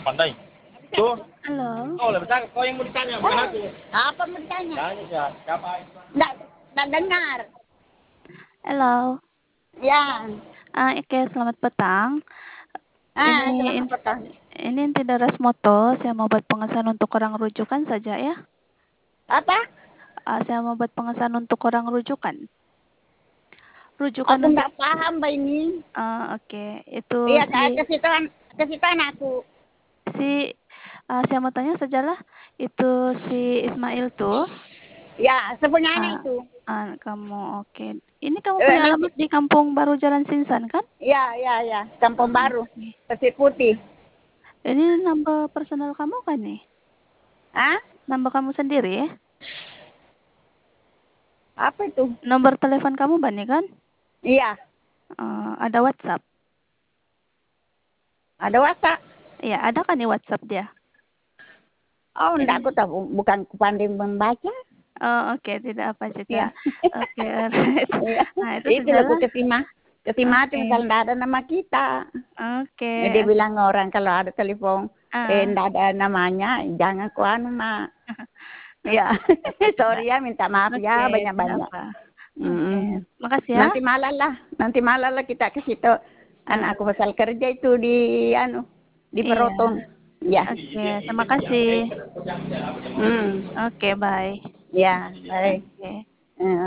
pandai. Tuh. Halo. Oh, lebih kau yang mau ditanya, bukan aku. Apa mau ditanya? Tanya siapa? Nggak dengar. Halo. Ya. Oke, selamat petang. Ini Selamat petang. ini Inti Daras Moto. Saya mau buat pengesahan untuk orang rujukan saja ya. Apa? Saya mau buat pengesahan untuk orang rujukan. Rujukan Aku untuk. nggak paham, Mbak ini. Oke. Itu Iya, si ke situ anakku. saya mau tanya sajalah. Itu si Ismail tuh. Ya, sepunya anak itu. Kamu oke. Ini kamu punya Nanti, alamat di Kampung Baru Jalan Sinsan kan? ya. Kampung Baru. Oke. Pasir Putih. Ini nomor personal kamu kan nih? Hah? Nomor kamu sendiri ya? Apa itu? Nomor telepon kamu Bani kan? Iya. Ada WhatsApp? Ada WhatsApp. Iya, ada kan nih WhatsApp dia? Oh, enggak, aku tahu. Bukan pandai membaca. Oh, oke, tidak apa sih, Ya. Oke, alright. Nah, Itu aku ketima itu misalnya enggak ada nama kita. Oke. Dia bilang orang kalau ada telepon enggak ada namanya, jangan kuanu, Mak. Ya. Sorry ya, minta maaf ya banyak-banyak. Makasih ya. Nanti malam lah kita ke situ. Anak aku pasal kerja itu di Peroton. Ya. Oke, terima kasih. Oke, bye. Ya, baik. Oke.